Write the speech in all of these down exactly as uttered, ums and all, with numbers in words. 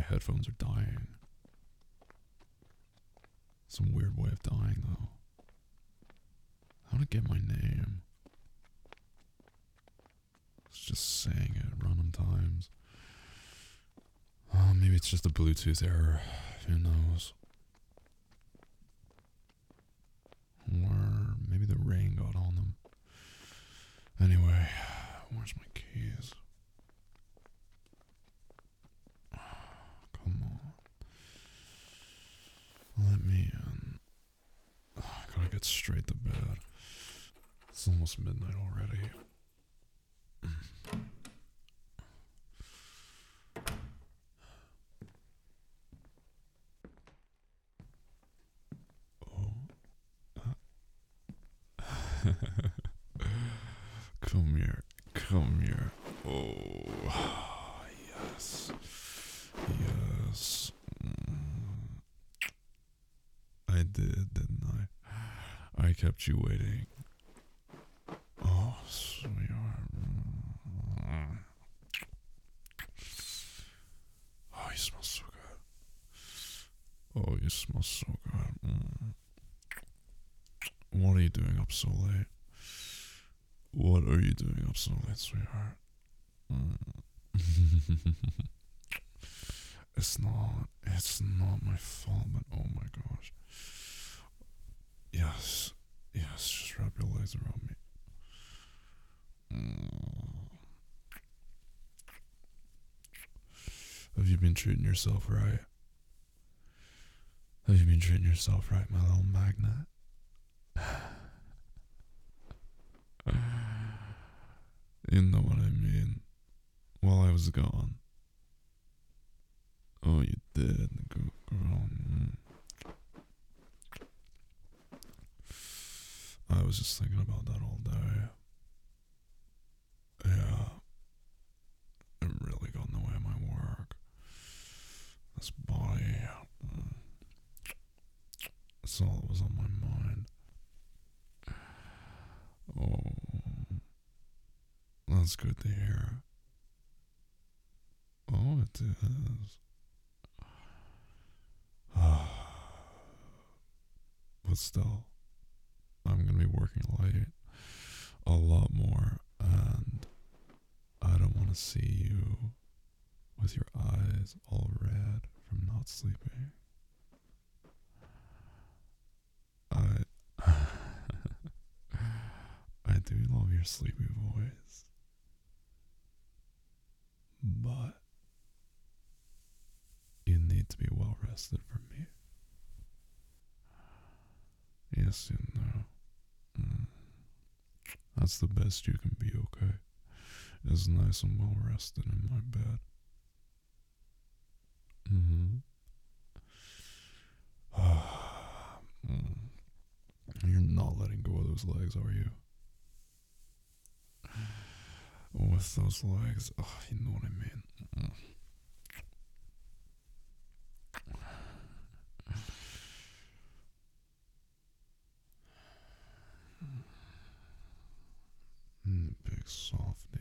headphones are dying. Some weird way of dying, though. How to get my name? It's just saying it at random times. Oh, maybe it's just a Bluetooth error. Who knows? Or maybe the rain got on them. Anyway, where's my keys? Come on. Let me in. Oh, I gotta get straight to bed. It's almost midnight already. Come here, come here. Oh, yes, yes. Mm. I did, didn't I? I kept you waiting. Oh, sweetheart. Mm. Oh, you smell so good. Oh, you smell so good. Mm. What are you doing up so late? What are you doing up so late, sweetheart? Mm. It's not, it's not my fault, but oh my gosh. Yes, yes, just wrap your legs around me. Mm. Have you been treating yourself right? Have you been treating yourself right, my little magnet? You know what I mean. While I was gone. Oh, you did, girl. Mm. I was just thinking about that all day. Yeah. It really got in the way of my work. This body. Mm. That's all that was on my mind. Oh. That's good to hear. Oh, it is. But still, I'm gonna be working late a lot more, and I don't want to see you with your eyes all red from not sleeping. I I do love your sleepy voice, but you need to be well rested for me. Yes, you know. Mm. That's the best you can be, okay? Is nice and well rested in my bed. Mm-hmm. mm. You're not letting go of those legs, are you? With those legs, oh, you know what I mean. Mm. Mm, big softy.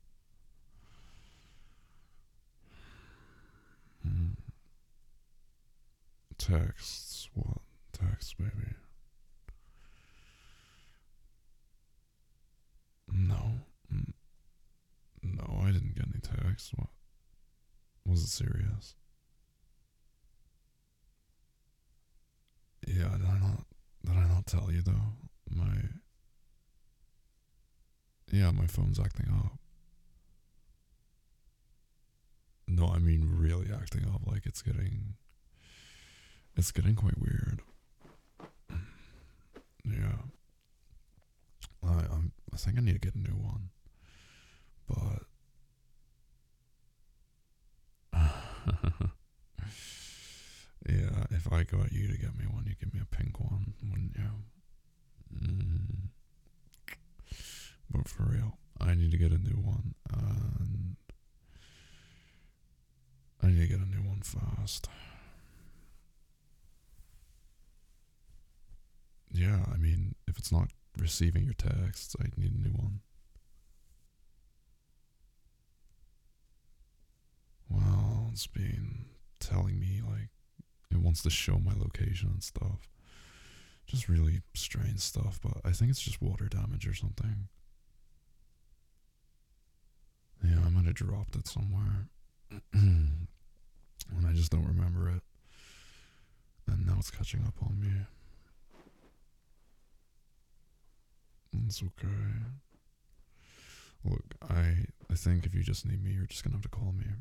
Mm. Texts, what? Text, baby. No. Mm. No, I didn't get any texts. What? Was it serious? Yeah, did I not, did I not tell you though? My, yeah, my phone's acting up. No, I mean really acting up, like it's getting, it's getting quite weird. Yeah. I, I'm, I think I need to get a new one. But, yeah, if I got you to get me one, you'd give me a pink one, wouldn't you? Mm. But for real, I need to get a new one, and I need to get a new one fast. Yeah, I mean, if it's not receiving your texts, I need a new one. Well, it's been telling me like it wants to show my location and stuff. Just really strange stuff, but I think it's just water damage or something. Yeah, I might have dropped it somewhere. And I just don't remember it. And now it's catching up on me. It's okay. Look, I I think if you just need me, you're just gonna have to call me.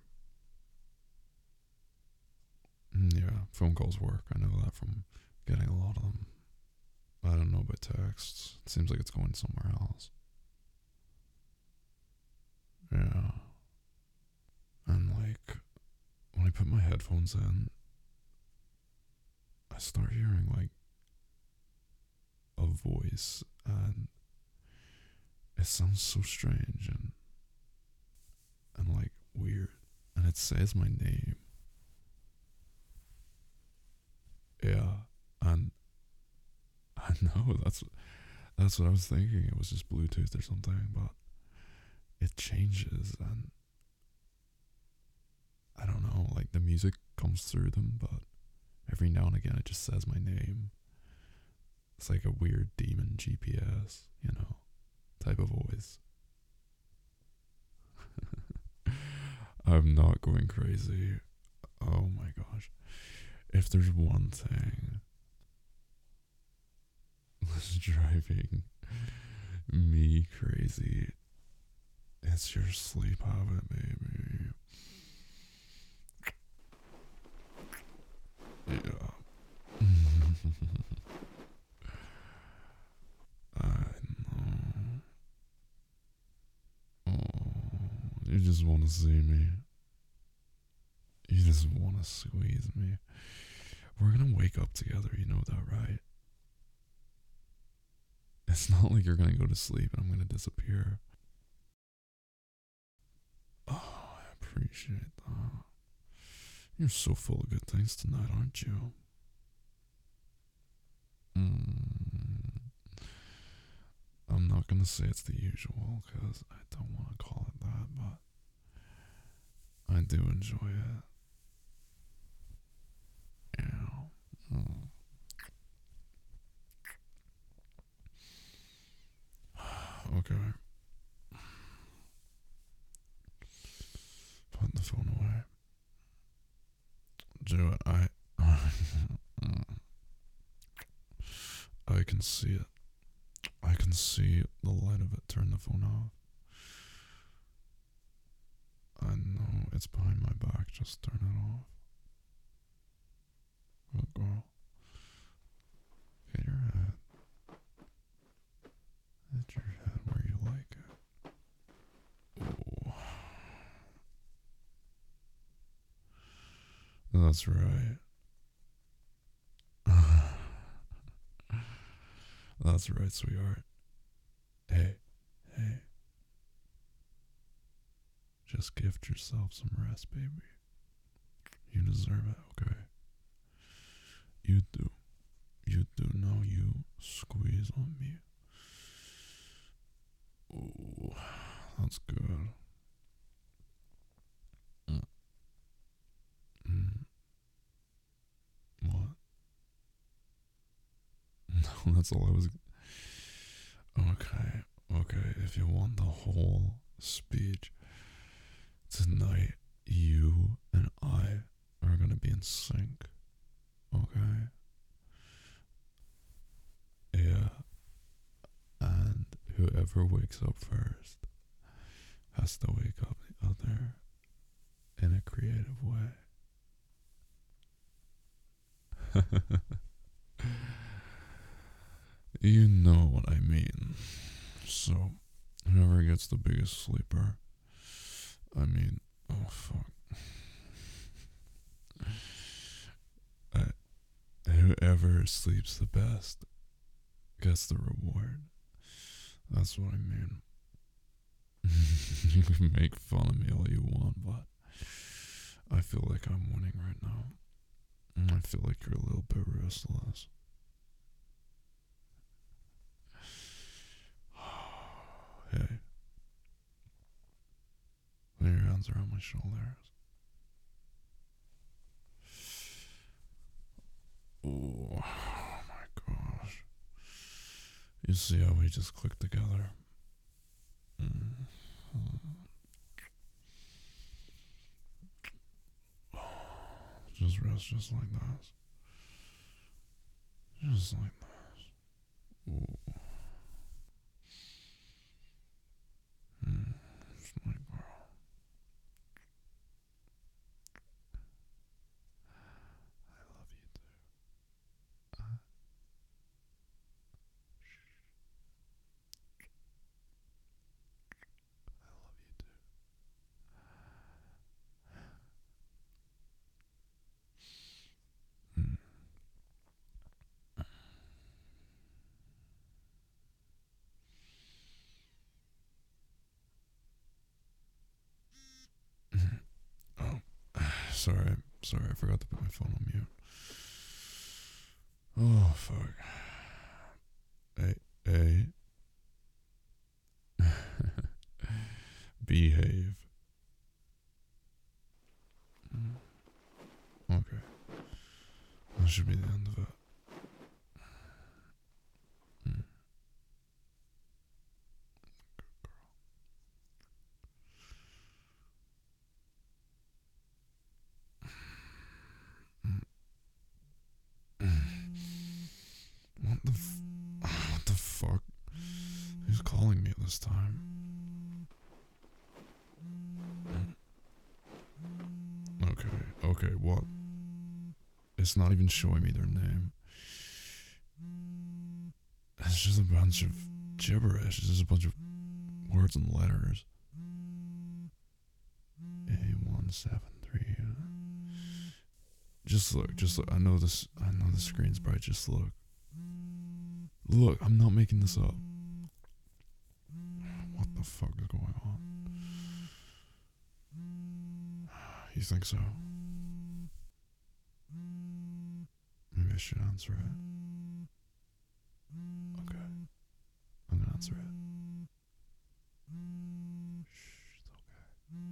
Yeah, phone calls work. I know that from getting a lot of them. I don't know about texts. It seems like it's going somewhere else. Yeah. And like, when I put my headphones in, I start hearing like a voice, and it sounds so strange and and like weird, and it says my name. Yeah, and I know that's that's what I was thinking. It was just Bluetooth or something, but it changes, and I don't know. Like the music comes through them, but every now and again it just says my name. It's like a weird demon G P S, you know, type of voice. I'm not going crazy. Oh my gosh. If there's one thing that's driving me crazy, it's your sleep habit, baby. Yeah. I know. Oh, you just want to see me. You just want to squeeze me. We're gonna wake up together, you know that, right? It's not like you're gonna go to sleep and I'm gonna disappear. Oh, I appreciate that. You're so full of good things tonight, aren't you? Mm. I'm not gonna say it's the usual because I don't want to call it that, but I do enjoy it. Yeah. Mm. Okay. Put the phone away. Do it. I. I can see it. I can see the light of it. Turn the phone off. I know it's behind my back. Just turn it off. Good girl. Hit your head. Hit your head where you like it. Oh. That's right. That's right, sweetheart. Hey, hey. Just gift yourself some rest, baby. You deserve it, okay? You do. You do. Now you squeeze on me. Oh, that's good. Mm. Mm. What? No, that's all I was. Okay, okay. If you want the whole speech, tonight you and I are gonna be in sync. Okay? Yeah. And whoever wakes up first has to wake up the other in a creative way. You know what I mean. So, whoever gets the biggest sleeper, I mean, oh fuck. I, whoever sleeps the best gets the reward. That's what I mean. You can make fun of me all you want, but I feel like I'm winning right now. And I feel like you're a little bit restless. Hey. Put your hands around my shoulders. Just see how we just click together. Mm. Just rest just like this. Just like this. Ooh. Mm. Just my girl. I love you too. Uh, I love you too. Mm. Oh, sorry. Sorry, I forgot to put my phone on mute. Oh, fuck. Hey, hey. Behave. Mm. Okay. That should be the end of it. Mm. Mm. What the f- What the fuck? Who's calling me this time? Mm. Okay, okay, what? It's not even showing me their name. It's just a bunch of gibberish. It's just a bunch of words and letters. A one seven three. Just look, just look. I know this. I know the screen's bright. Just look. Look, I'm not making this up. What the fuck is going on? You think so? Maybe I should answer it. Okay, I'm gonna answer it. Shh, it's okay.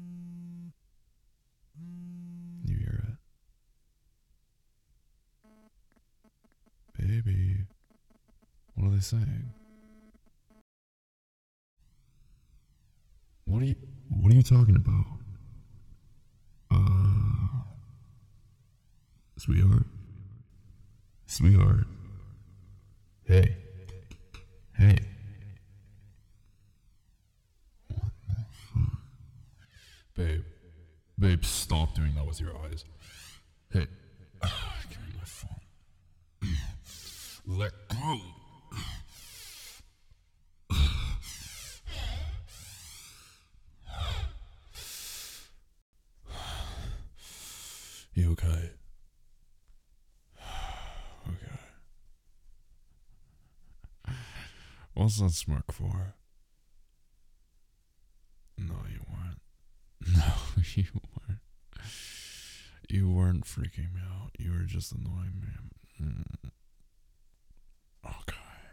You hear it? Baby. What are they saying? What are you What are you talking about? Uh Sweetheart. Sweetheart. Hey. Hey. What the fuck? Babe. Babe, stop doing that with your eyes. Hey. Give me my phone. Let go. You okay? Okay. What's that smirk for? No, you weren't. No, you weren't. You weren't freaking me out. You were just annoying me. Mm. Okay.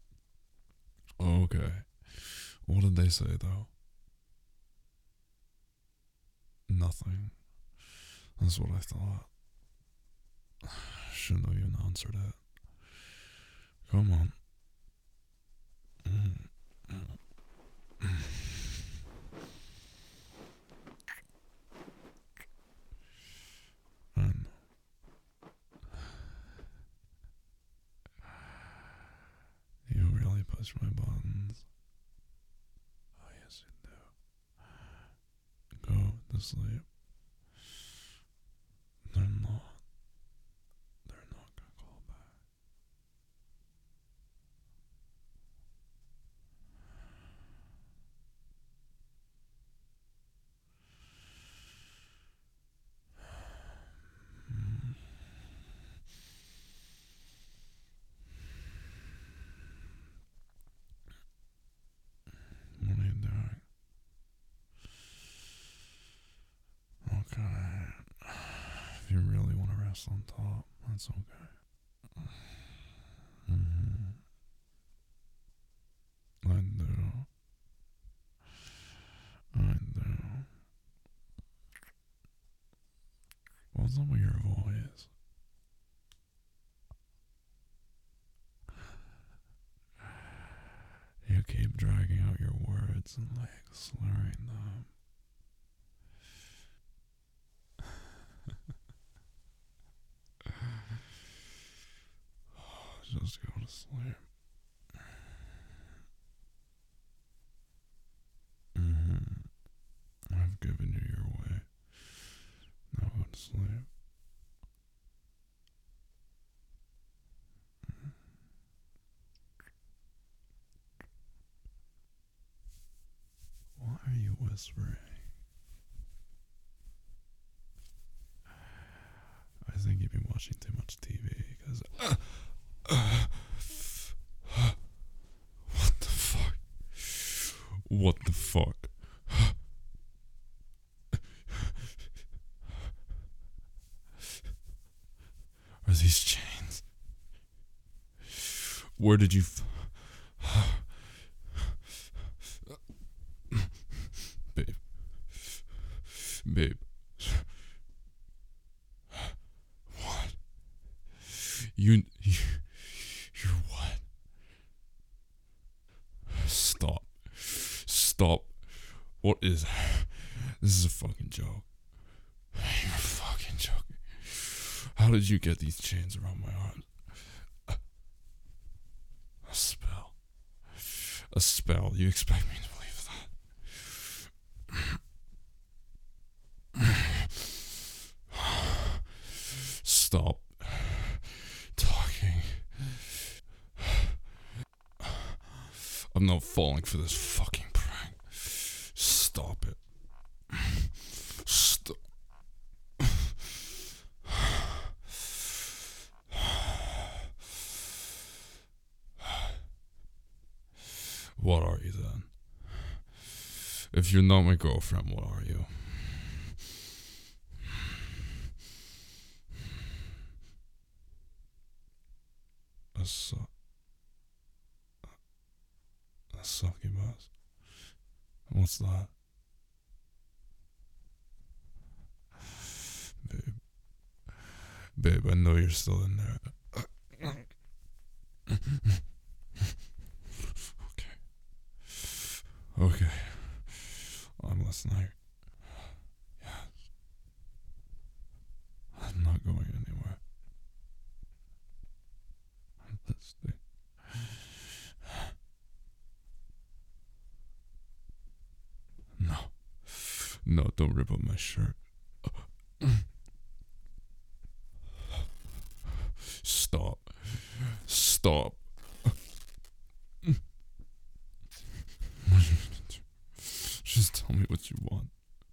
Okay. What did they say, though? Nothing. That's what I thought. Shouldn't have even answered it. Come on. Mm. Mm. And you really push my buttons. Oh, yes, you do. Go to sleep. They're not. They're not gonna call back. Mm. What are you doing? Okay. If you really want to rest on top, that's okay. Mm-hmm. I do. I do. What's up with your voice? and like slurring them. Just go to sleep. Mm-hmm. I've given you your way. Now go to sleep. Why are you whispering? I think you've been watching too much T V because. Uh, uh, what the fuck? What the fuck? Are these chains? Where did you. F- Babe. Babe. What? You. you you're what? Stop. Stop. What is. This is a fucking joke. You're fucking joking. How did you get these chains around my arms? A spell. A spell. You expect me to believe that? Stop talking. I'm not falling for this fucking prank. Stop it. Stop. What are you then? If you're not my girlfriend, what are you? A su- a succubus? What's that? Babe. Babe, I know you're still in there. Okay. Okay. I'm listening. Yes. I'm not going anywhere. Let's stay. No. No, don't rip up my shirt. Stop. Stop. Just tell me what you want.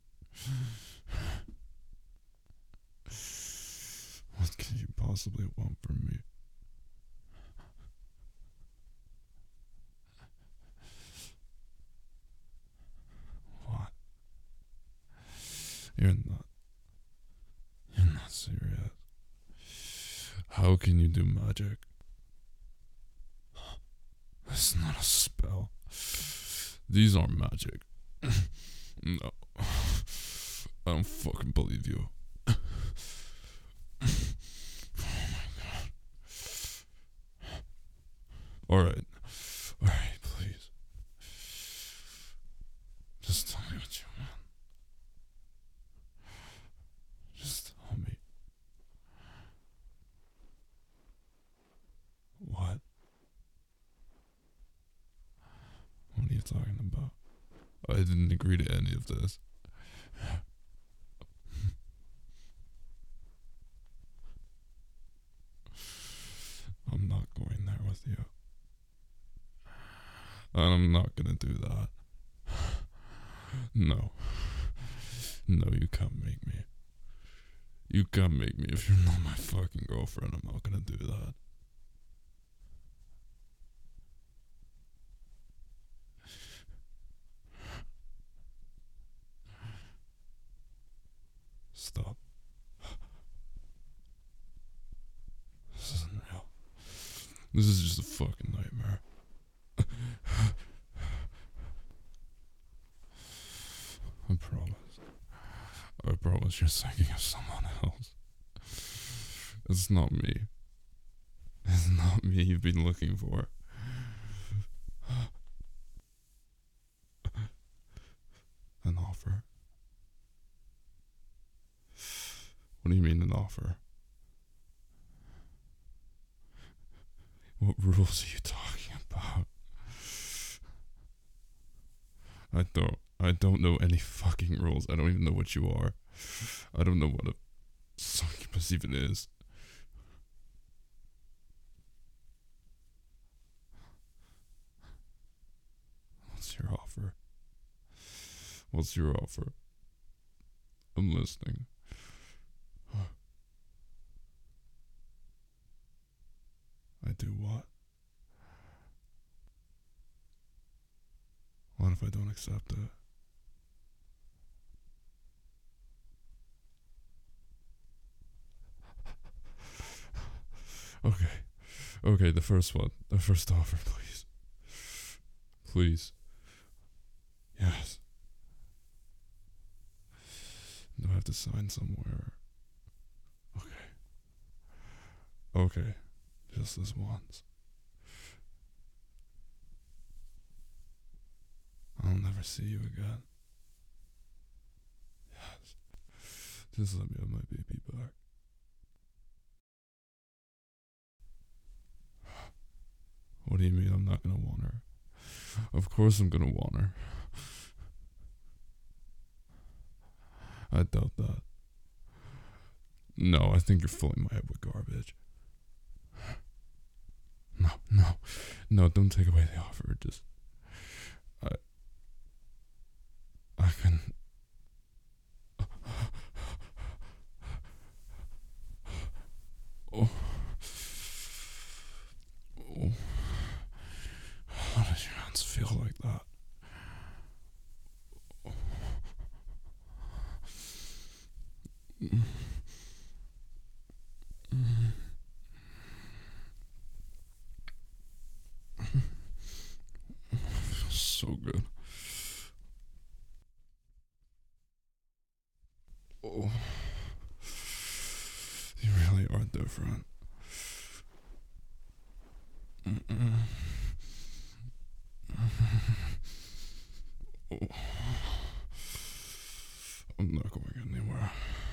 What can you possibly want from me? What? You're not. You're not serious. How can you do magic? It's not a spell. These aren't magic. No. I don't fucking believe you. Oh my god. Alright. Alright, please. Just tell me what you want. Just tell me. What? What are you talking about? I didn't agree to any of this. I'm not going there with you. And I'm not gonna do that. No. No, you can't make me. You can't make me. If you're not my fucking girlfriend, I'm not gonna do that. Stop. This isn't real. This is just a fucking nightmare. I promise. I promise you're thinking of someone else. It's not me. It's not me you've been looking for. What do you mean an offer? What rules are you talking about? I don't I don't know any fucking rules. I don't even know what you are. I don't know what a succubus even is. What's your offer? What's your offer? I'm listening. I do what? What if I don't accept it? Okay. Okay, the first one. The first offer, please. Please. Yes. Do I have to sign somewhere? Okay. Okay. Just this once. I'll never see you again. Yes. Just let me have my baby back. What do you mean I'm not gonna want her? Of course I'm gonna want her. I doubt that. No, I think you're filling my head with garbage. No, no, no, don't take away the offer. Just, I, I can. Oh. Oh. How does your hands feel like that? Oh. Mm. Mm. Feels so good. Oh. You really are different. Mm-mm. Oh. I'm not going anywhere.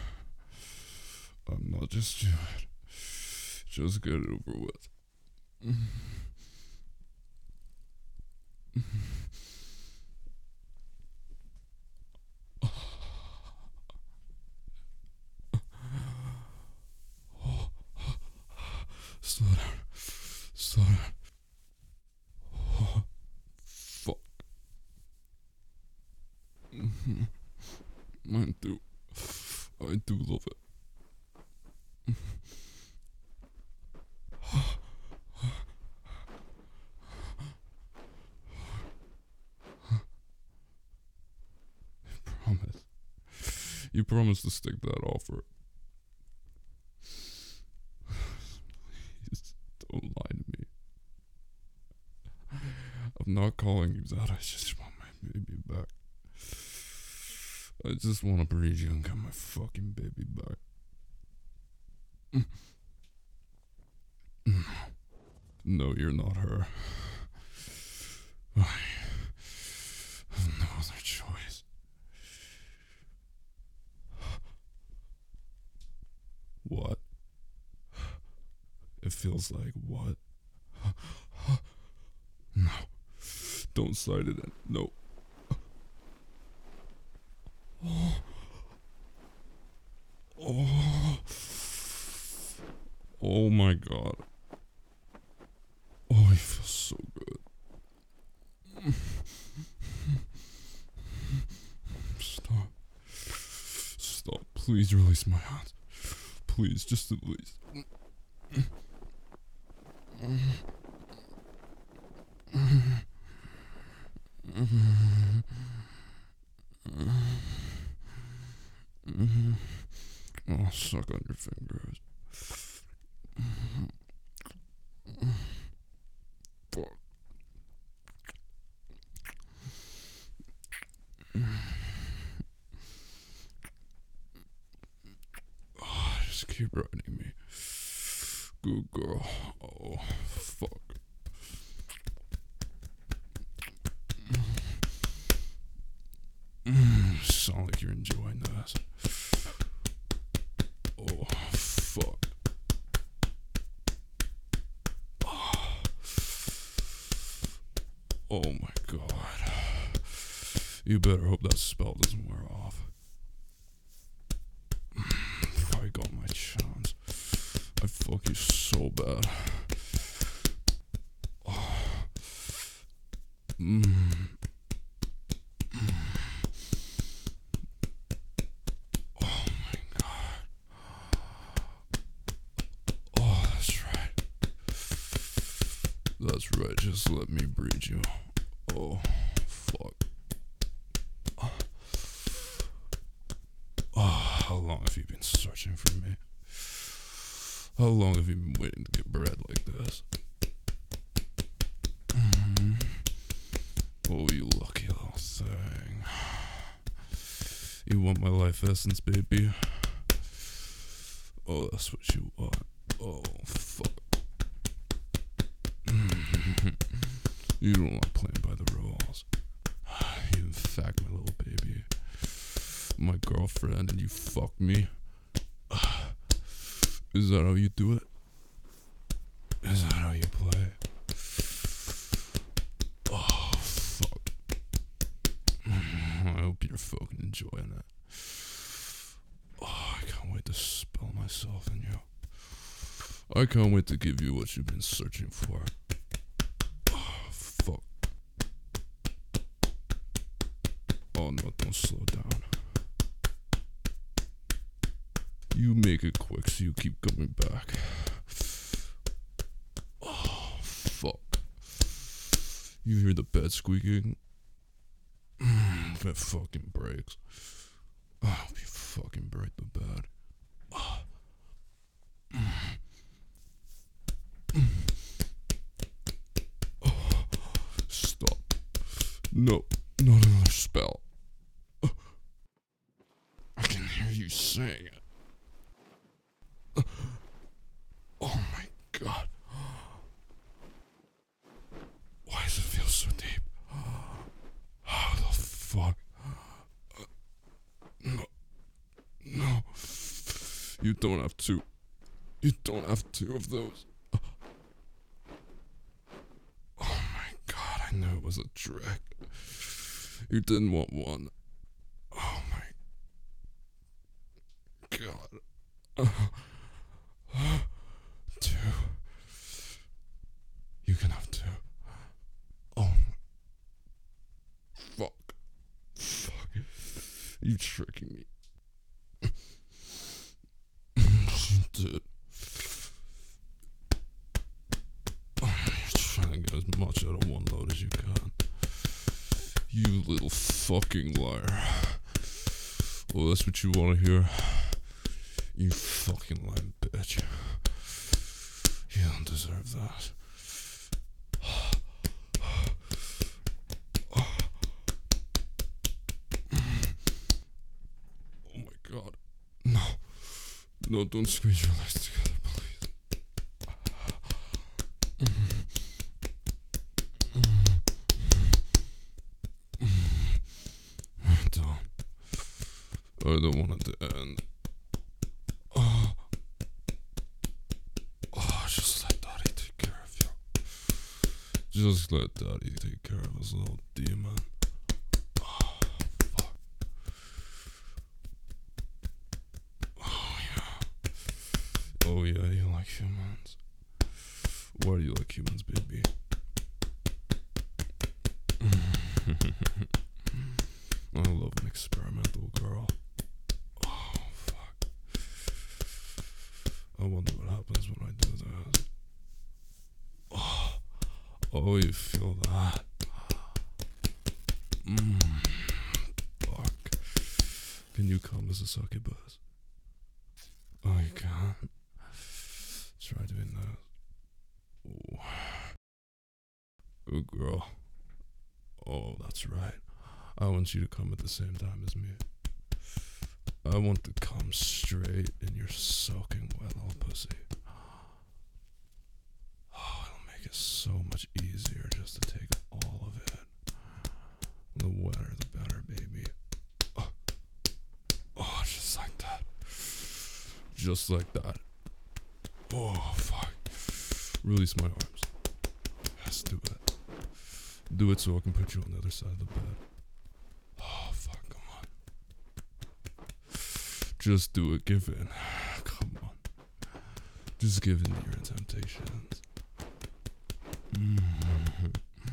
I'm not just do it. Just get it over with. Slow down. Slow down. Oh, fuck. Mm-hmm. I do. I do love it. You promise. You promise to stick to that offer. Please don't lie to me. I'm not calling you that. I just want my baby back. I just want to breed you and get my fucking baby back. No, you're not her. I have no other choice. What? It feels like what? No. Don't slide it in. No. Oh. Oh. Oh my god. Oh, it feels so good. Stop. Stop. Please release my hands. Please, just at least. I'll suck on your fingers. Fuck. Oh, just keep riding me. Good girl. Oh, fuck. Mm, sound like you're enjoying this. Oh. You better hope that spell doesn't wear off. If I got my chance, I'd fuck you so bad. Oh. Mm. Mm. Oh my god. Oh, that's right. That's right, just let me breed you. Oh, fuck. Oh, how long have you been searching for me? How long have you been waiting to get bread like this? Mm-hmm. Oh, you lucky little thing. You want my life essence, baby? Oh, that's what you want. Oh, fuck. You don't like playing by the rules. You in fact my little baby. My girlfriend and you fuck me. Is that how you do it? Is that how you play? Oh, fuck. I hope you're fucking enjoying it. Oh, I can't wait to spill myself in you. I can't wait to give you what you've been searching for. Oh, fuck. Oh no, don't slow down. You make it quick so you keep coming back. Oh, fuck. You hear the bed squeaking? Mm, that fucking breaks. I hope you fucking break the bed. Oh. Mm. Mm. Oh. Stop. No, not another spell. Oh. I can hear you saying it. Oh my god. Why does it feel so deep? How the fuck? No. No. You don't have two. You don't have two of those. Oh my god, I knew it was a trick. You didn't want one. Oh my god. Uh, two. You can have two. Oh. Fuck. Fuck. You tricking me. You did. You're trying to get as much out of one load as you can. You little fucking liar. Well, that's what you want to hear. You fucking lying bitch. You don't deserve that. Oh my god. No. No, don't squeeze your legs together, please. Don't. I don't want it to end. Oh. Oh, just let Daddy take care of you. Just let Daddy take care of his little demon. Oh, fuck. Oh, yeah. Oh, yeah, you like humans. Why do you like humans, baby? I love an experimental girl. Oh, fuck. I wonder what happens when I do this. Oh, oh, you feel that? Mmm. Fuck. Can you come as a succubus? Oh, you can't? Try doing that. Oh. Good girl. Oh, that's right. I want you to come at the same time as me. I want to come straight in your soaking wet little pussy. Oh, it'll make it so much easier just to take all of it. The wetter the better, baby. Oh, oh just like that. Just like that. Oh, fuck. Release my arms. Yes, do it. Do it so I can put you on the other side of the bed. Just do it. Give in. Come on. Just give in to your temptations. Mm-hmm.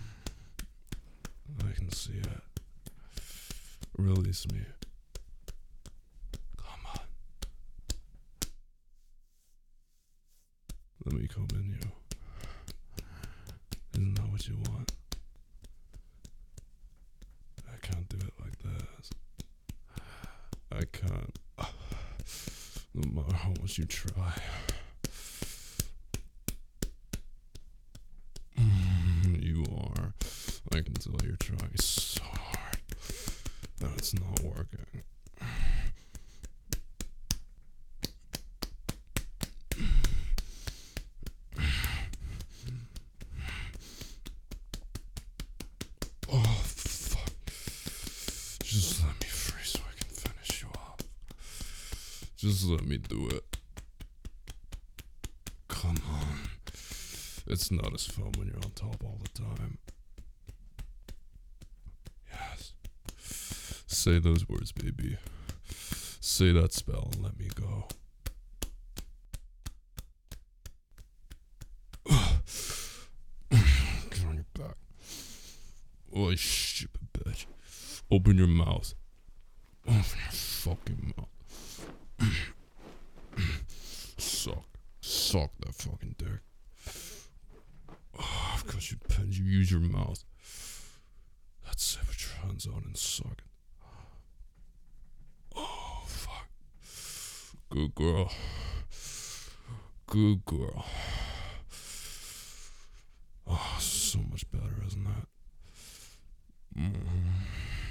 I can see it. Release me. Come on. Let me come in you. Isn't that what you want? I can't do it like this. I can't. No matter how much you try. You are. I can tell you're trying so hard. And it's not working. Oh, fuck. Just let me free so I can finish you off. Just let me do it. Come on. It's not as fun when you're on top all the time. Yes. Say those words, baby. Say that spell and let me go. Get on your back. Oh, you stupid bitch. Open your mouth. Open your fucking mouth. Suck. Suck that fucking dick. Oh, because you pen, you use your mouth. That's it, put your hands on and suck it. Oh, fuck. Good girl. Good girl. Oh, so much better, isn't that? Mm.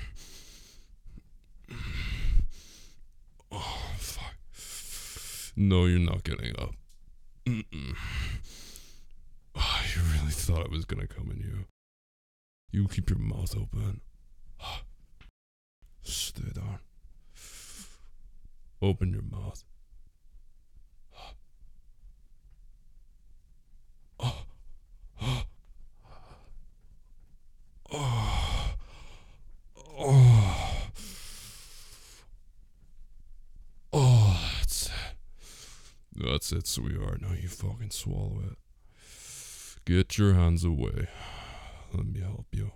Oh, fuck. No, you're not getting up. Mm-mm. Oh, you really thought I was gonna come in you. You keep your mouth open. Stay down. Open your mouth. Oh. Oh. Oh. Oh. Oh, that's it. That's it, sweetheart. Now you fucking swallow it. Get your hands away. Let me help you.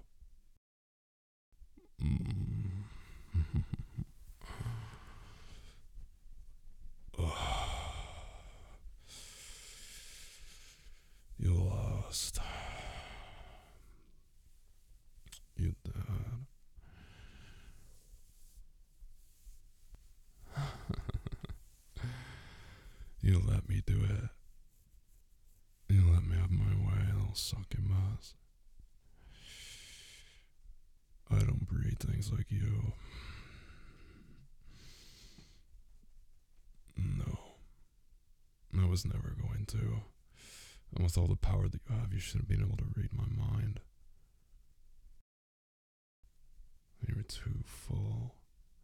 Mm. You lost. You did. You let me do it. You let me have my way, little sucking mess. I don't breed things like you. No. I was never going to. And with all the power that you have, you should have been able to read my mind. You were too full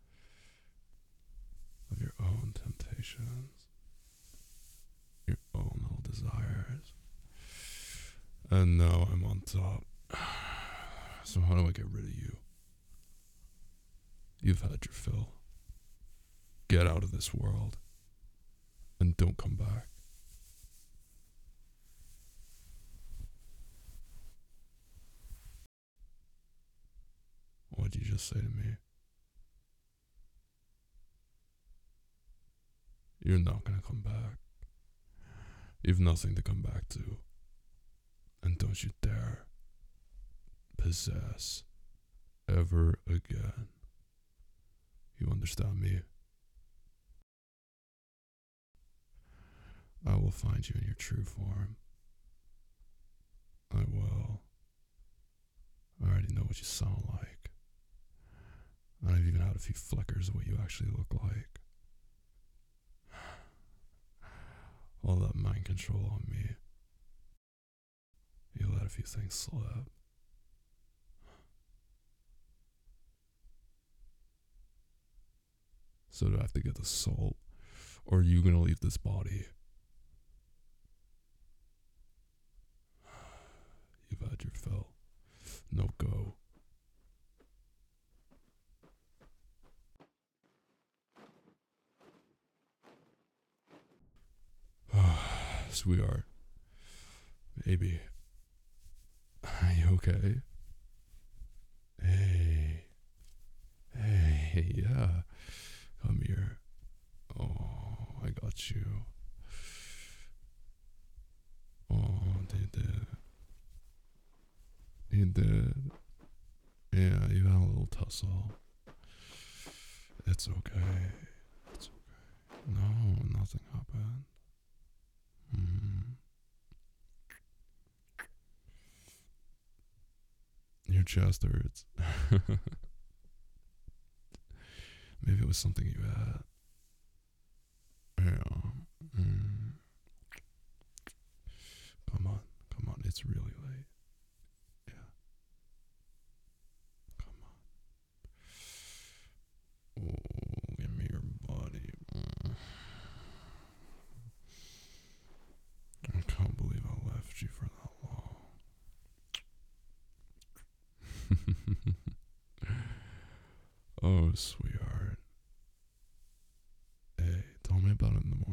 of your own temptations, your own little desires. And now I'm on top. So how do I get rid of you? You've had your fill. Get out of this world. And don't come back. What'd you just say to me? You're not gonna come back. You've nothing to come back to. And don't you dare possess ever again. You understand me? I will find you in your true form. I will. I already know what you sound like. I've even had a few flickers of what you actually look like. All that mind control on me. You let a few things slip. So do I have to get the salt? Or are you gonna leave this body? You've had your fill. No go. Sweetheart. Baby. Are you okay? Hey. Hey, yeah. Come here. Oh, I got you. Oh, they did. You did. Yeah, you had a little tussle. It's okay. It's okay. No, nothing happened. Mm. Your chest hurts. Maybe it was something you had. Yeah. Mm. Come on. Come on. It's really late. Yeah. Come on. Oh, give me your body. Mm. I can't believe I left you for that long. Oh, sweetheart. Hey, tell me about it in the